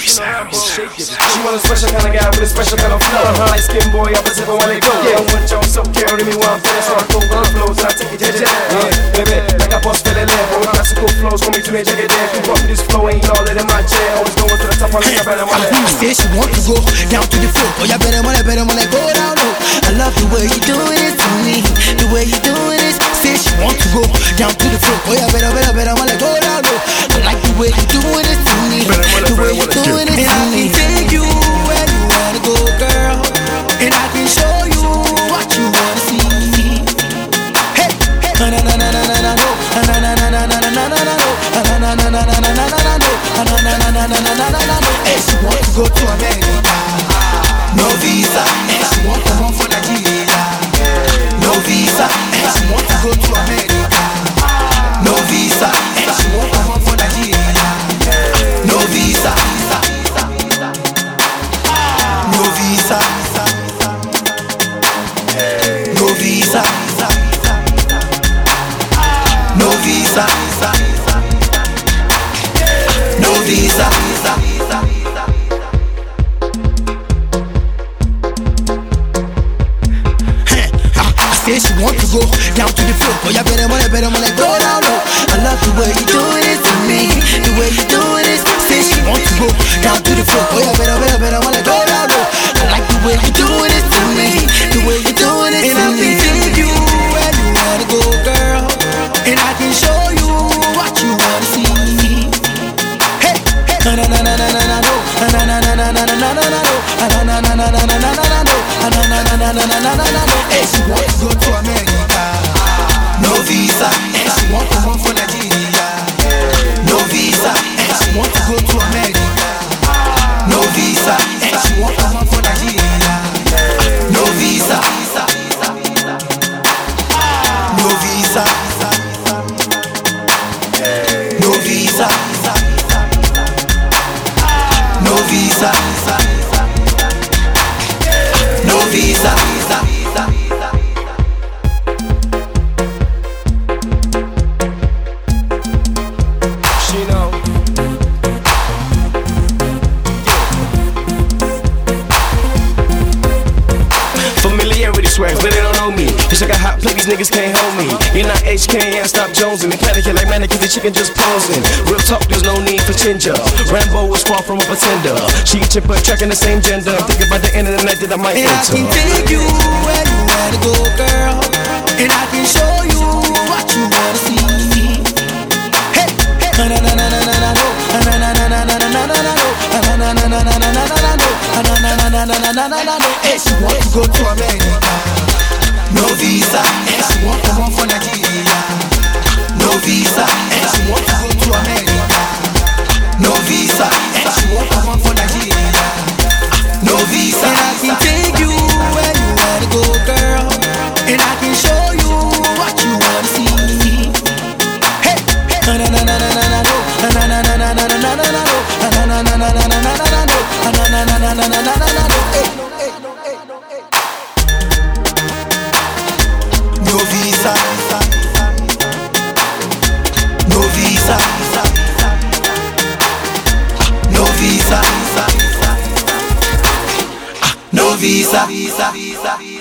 She want a special kind of guy with a special kind of flow. Light skin boy, I was ever wanna go. Yeah, I want y'all so carry me while I'm finished. So I go on the flows and I take it, yeah, baby, like I boss feeling there. With classical flows, call me to the jacket there. If you rock this flow, ain't all it in my chair. Always going to the top, I like I better wanna. I said she want to go down to the floor. Oh, you better wanna go down low. I love the way you doing it to me. The way you doing it. Said she want to go down to the floor. Oh, you better wanna go down low. I like the way you doing it to me. The way you doing it to me. And I can take you where you wanna go, girl. And I can show you what you wanna see. Hey, na na na na na na no, na na na na na na na na no, na na na na na na na na no, na na na na na na na no. Hey, she want to go to America, no visa. And she want to come for Nigeria, no visa. And she want to go to America, no visa. And she want to come for Nigeria, no visa. No visa, no visa, no visa, no visa. I said she want to go down to the floor. Oh, you better wanna go down low. I love the way you doing it to me. The way you doing it. Say she want to go down to the floor. Oh, you better wanna go down low. I like the way you doing it to me. The way you doing it to me. And I can take you where you wanna go, girl. And I can show you what you wanna see. Hey, na na na na na na no, na na na na na na na na no, na na na na na na na na no, na na na na na na na na no. Hey, she want to go to America, no visa. And she want to come for Nigeria, no visa. And she want to go to America, no visa. And she want to come for Nigeria, no visa. No visa, no visa, no visa, no visa. She know. Familiarity swags, but they don't know me. Cause I got hot play, these niggas can't hold me. You're not HK, and stop jonesing. They panicking like mannequins, the chicken just posing. Real talk, there's no need for ginger. Rambo is far from a pretender. She get your butt tracking the same gender. Think about the end of the night that I might enter. And I can take you where you wanna go, girl. And I can show you what you wanna see. Hey, na na na na na na no, na na na na na na na no, na na na na na na na na no, na na na na na na na no. Hey, she want to go to America, no visa. And she want to come for Nigeria, no visa. And she want to go to America, no visa. And she want to come for Nigeria, no visa. And I can take you where you wanna go, girl. And I can show you what you wanna see. Hey, na na na na na na no, na na na na na na na na no, na na na na na na na na no, na na na na na na na na no. No visa, no visa, no visa, no visa.